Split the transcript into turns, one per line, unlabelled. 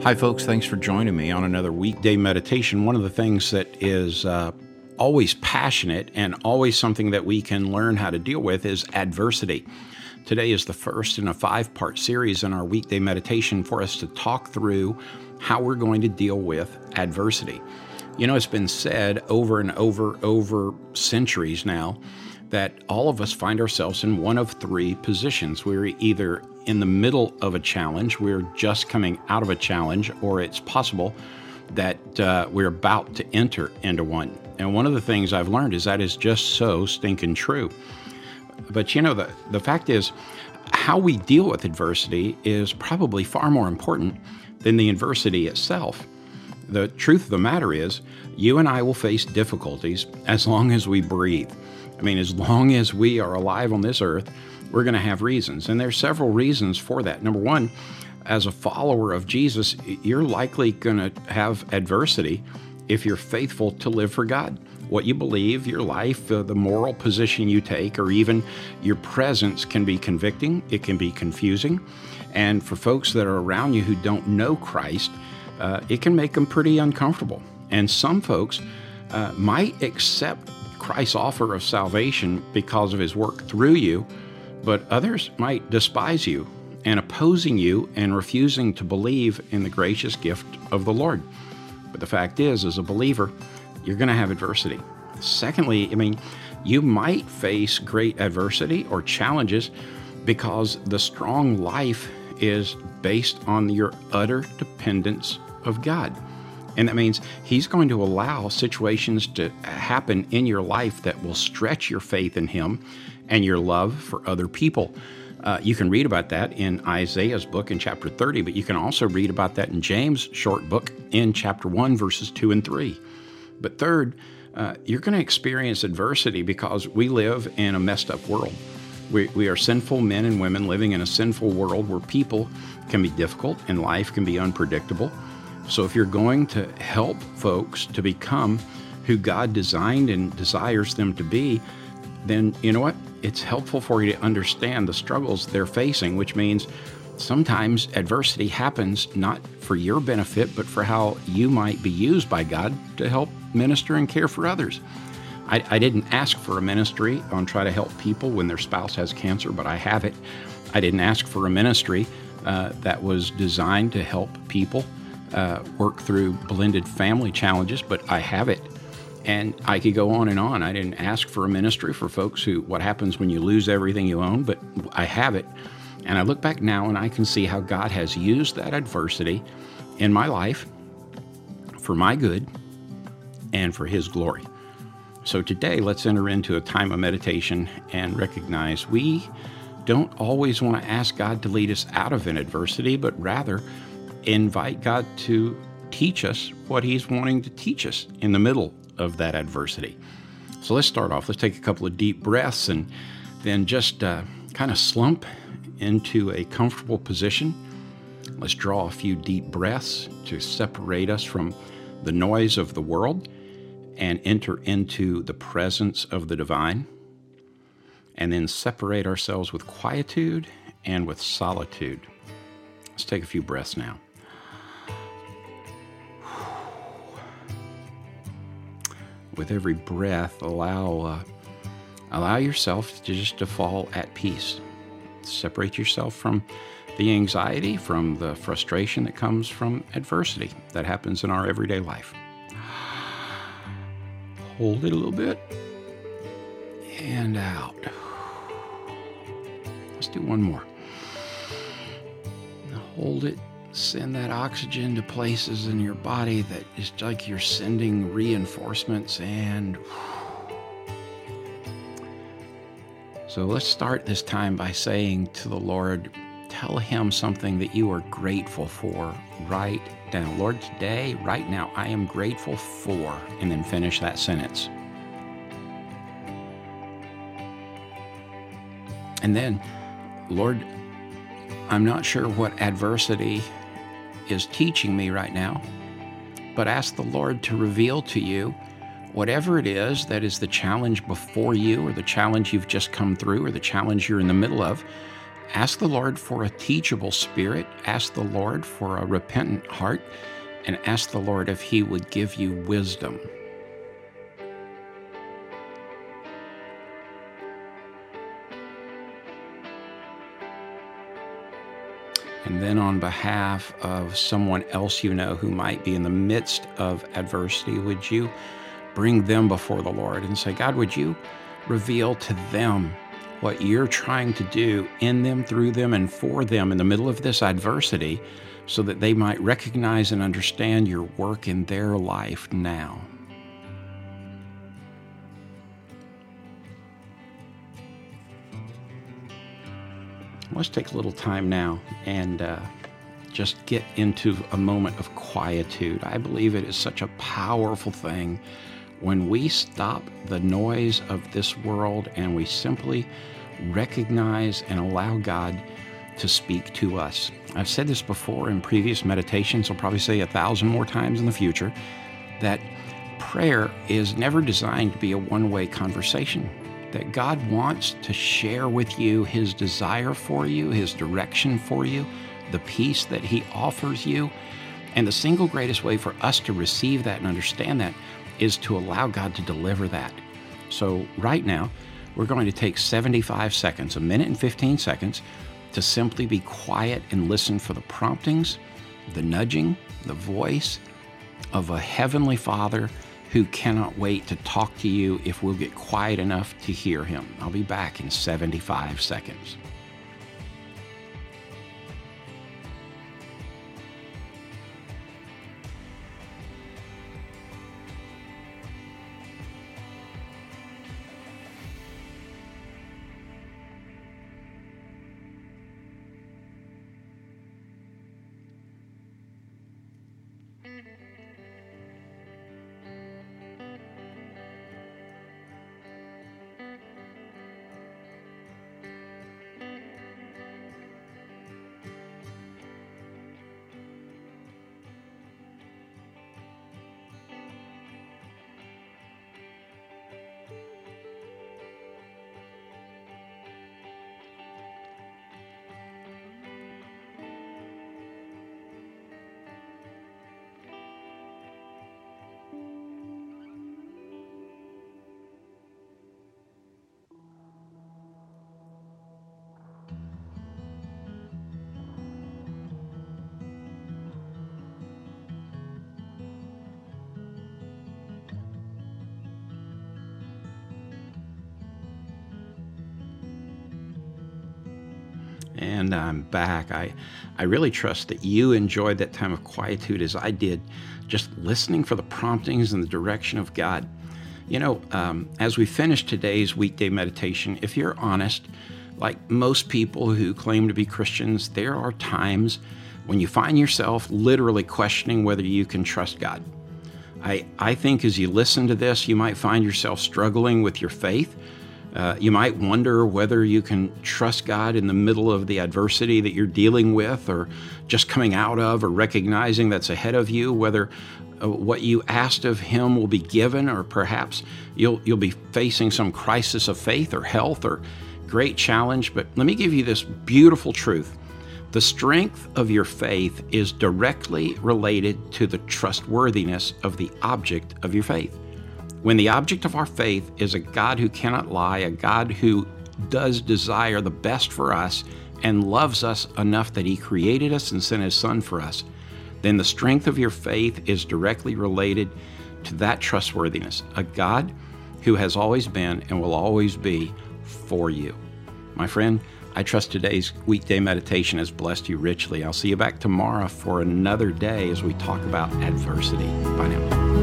Hi, folks. Thanks for joining me on another weekday meditation. One of the things that is always passionate and always something that we can learn how to deal with is adversity. Today is the first in a 5-part series in our weekday meditation for us to talk through how we're going to deal with adversity. You know, it's been said over and over centuries now that all of us find ourselves in one of three positions. We're either in the middle of a challenge, we're just coming out of a challenge, or it's possible that we're about to enter into one. And one of the things I've learned is that is just so stinking true. But you know, the fact is, how we deal with adversity is probably far more important than the adversity itself. The truth of the matter is, you and I will face difficulties as long as we breathe. I mean, as long as we are alive on this earth, we're going to have reasons. And there's several reasons for that. Number one, as a follower of Jesus, you're likely going to have adversity if you're faithful to live for God. What you believe, your life, the moral position you take, or even your presence can be convicting. It can be confusing. And for folks that are around you who don't know Christ, it can make them pretty uncomfortable. And some folks might accept Christ's offer of salvation because of his work through you, but others might despise you and opposing you and refusing to believe in the gracious gift of the Lord. But the fact is, as a believer, you're going to have adversity. Secondly, you might face great adversity or challenges because the strong life is based on your utter dependence of God. And that means he's going to allow situations to happen in your life that will stretch your faith in him and your love for other people. You can read about that in Isaiah's book in chapter 30, but you can also read about that in James' short book in chapter 1, verses 2 and 3. But third, you're going to experience adversity because we live in a messed up world. We are sinful men and women living in a sinful world where people can be difficult and life can be unpredictable. So if you're going to help folks to become who God designed and desires them to be, then you know what? It's helpful for you to understand the struggles they're facing, which means sometimes adversity happens not for your benefit, but for how you might be used by God to help minister and care for others. I didn't ask for a ministry on try to help people when their spouse has cancer, but I have it. I didn't ask for a ministry that was designed to help people work through blended family challenges, but I have it. And I could go on and on. I didn't ask for a ministry for folks what happens when you lose everything you own, but I have it. And I look back now and I can see how God has used that adversity in my life for my good and for his glory. So today, let's enter into a time of meditation and recognize we don't always want to ask God to lead us out of an adversity, but rather invite God to teach us what he's wanting to teach us in the middle of that adversity. So let's start off. Let's take a couple of deep breaths and then just kind of slump into a comfortable position. Let's draw a few deep breaths to separate us from the noise of the world and enter into the presence of the divine, and then separate ourselves with quietude and with solitude. Let's take a few breaths now. With every breath, allow yourself to fall at peace. Separate yourself from the anxiety, from the frustration that comes from adversity that happens in our everyday life. Hold it a little bit and out. Let's do one more. Hold it. Send that oxygen to places in your body that is like you're sending reinforcements. And so let's start this time by saying to the Lord, tell him something that you are grateful for right now. Lord, today, right now, I am grateful for, and then finish that sentence. And then, Lord, I'm not sure what adversity is teaching me right now, but ask the Lord to reveal to you whatever it is that is the challenge before you, or the challenge you've just come through, or the challenge you're in the middle of. Ask the Lord for a teachable spirit. Ask the Lord for a repentant heart. And ask the Lord if He would give you wisdom. And then on behalf of someone else you know who might be in the midst of adversity, would you bring them before the Lord and say, God, would you reveal to them what you're trying to do in them, through them, and for them in the middle of this adversity, so that they might recognize and understand your work in their life now. Let's take a little time now and just get into a moment of quietude. I believe it is such a powerful thing when we stop the noise of this world and we simply recognize and allow God to speak to us. I've said this before in previous meditations. I'll probably say 1,000 more times in the future, that prayer is never designed to be a one-way conversation. That God wants to share with you His desire for you, His direction for you, the peace that He offers you. And the single greatest way for us to receive that and understand that is to allow God to deliver that. So right now, we're going to take 75 seconds, 1 minute and 15 seconds, to simply be quiet and listen for the promptings, the nudging, the voice of a Heavenly Father who cannot wait to talk to you if we'll get quiet enough to hear Him. I'll be back in 75 seconds. And I'm back. I really trust that you enjoyed that time of quietude as I did, just listening for the promptings and the direction of God. You know, as we finish today's weekday meditation, if you're honest, like most people who claim to be Christians, there are times when you find yourself literally questioning whether you can trust God. I think as you listen to this, you might find yourself struggling with your faith. You might wonder whether you can trust God in the middle of the adversity that you're dealing with, or just coming out of, or recognizing that's ahead of you, whether what you asked of Him will be given, or perhaps you'll be facing some crisis of faith or health or great challenge. But let me give you this beautiful truth. The strength of your faith is directly related to the trustworthiness of the object of your faith. When the object of our faith is a God who cannot lie, a God who does desire the best for us and loves us enough that He created us and sent His Son for us, then the strength of your faith is directly related to that trustworthiness, a God who has always been and will always be for you. My friend, I trust today's weekday meditation has blessed you richly. I'll see you back tomorrow for another day as we talk about adversity. Bye now.